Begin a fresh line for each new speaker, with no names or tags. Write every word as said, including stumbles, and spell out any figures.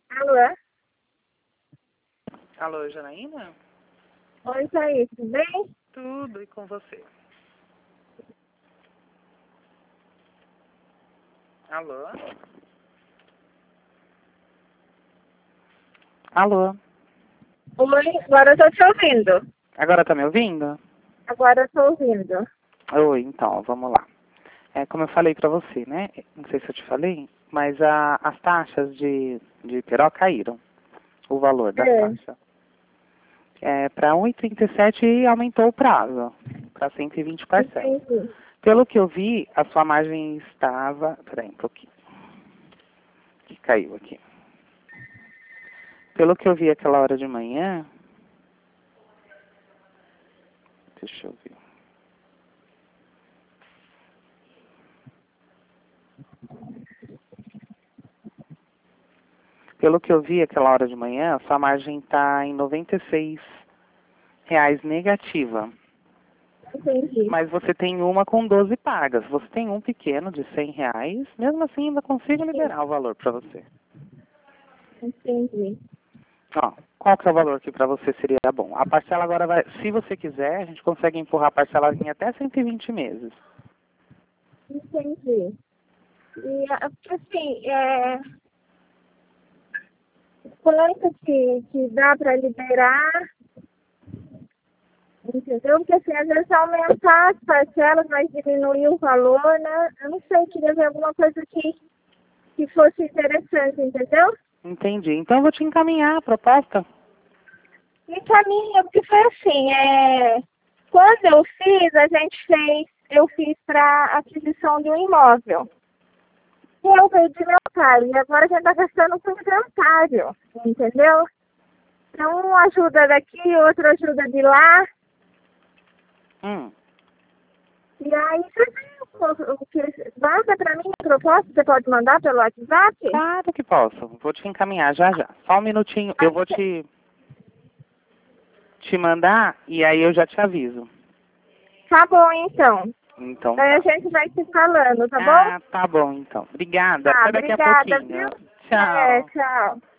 Alô?
Alô, Janaína?
Oi, Thaís, tudo bem?
Tudo, e com você? Alô? Alô?
Oi, agora eu tô te ouvindo.
Agora tá me ouvindo?
Agora eu tô ouvindo.
Oi, então, vamos lá. É, como eu falei pra você, né? Não sei se eu te falei, mas a, as taxas de, de Peró caíram. O valor da
É.
taxa. É, para um e trinta e sete e aumentou o prazo para cento e vinte parcelas.
Entendi.
Pelo que eu vi, a sua margem estava... Peraí um pouquinho. Que caiu aqui. Pelo que eu vi aquela hora de manhã... Deixa eu ver. Pelo que eu vi aquela hora de manhã, a sua margem está em noventa e seis reais negativa.
Entendi.
Mas você tem uma com doze pagas. Você tem um pequeno de cem reais. Mesmo assim, ainda consigo liberar o valor para você.
Entendi.
Ó, qual que é o valor que para você seria bom? A parcela agora vai... Se você quiser, a gente consegue empurrar a parcela em até cento e vinte meses.
Entendi. E, assim, é... quanto que, que dá para liberar, entendeu? Porque, assim, às vezes aumentar as parcelas, mas diminuir o valor, né? Eu não sei, queria ver alguma coisa que, que fosse interessante, entendeu?
Entendi. Então eu vou te encaminhar a proposta.
Me caminha, porque foi assim, é... quando eu fiz, a gente fez, eu fiz para aquisição de um imóvel. Eu veio de inventário, e agora a gente está gastando com inventário, entendeu? Então, um ajuda daqui, outro ajuda de lá.
Hum.
E aí, você tem o, o que manda para mim a proposta, você pode mandar pelo WhatsApp?
Claro que posso. Vou te encaminhar já já. Só um minutinho. Eu vou te, te mandar e aí eu já te aviso.
Tá bom, então.
Então
Aí
tá.
a gente vai se falando, tá bom?
Ah, tá bom então. Obrigada.
Tá,
Até daqui a
obrigada,
pouquinho.
viu? É,
Tchau.
tchau.